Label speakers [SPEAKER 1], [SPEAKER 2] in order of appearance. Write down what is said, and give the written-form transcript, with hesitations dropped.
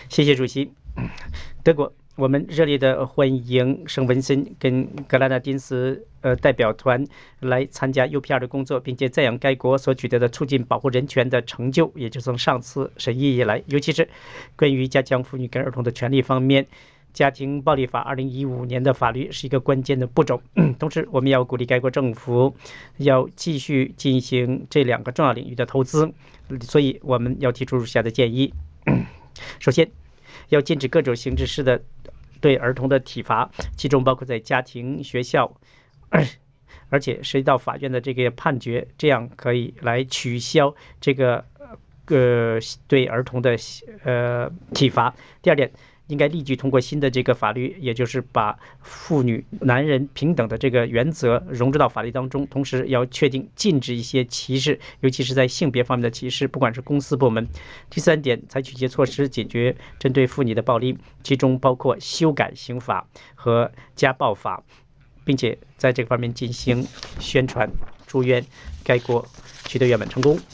[SPEAKER 1] 谢谢主席。德国，我们热烈的欢迎圣文森跟格拉纳丁斯代表团来参加 UPR 的工作，并且赞扬该国所取得的促进保护人权的成就，也就从上次审议以来，尤其是关于加强妇女跟儿童的权利方面。家庭暴力法2015年的法律是一个关键的步骤，同时我们要鼓励该国政府要继续进行这2个重要领域的投资，所以我们要提出如下的建议。首先，要禁止各种形式的对儿童的体罚，其中包括在家庭、学校，而且涉及到法院的这个判决，这样可以来取消这个对儿童的体罚。第二点，应该立即通过新的这个法律，也就是把妇女、男人平等的这个原则融入到法律当中，同时要确定禁止一些歧视，尤其是在性别方面的歧视，不管是公司部门。第三点，采取一些措施解决针对妇女的暴力，其中包括修改刑法和家暴法，并且在这个方面进行宣传，祝愿该国取得圆满成功。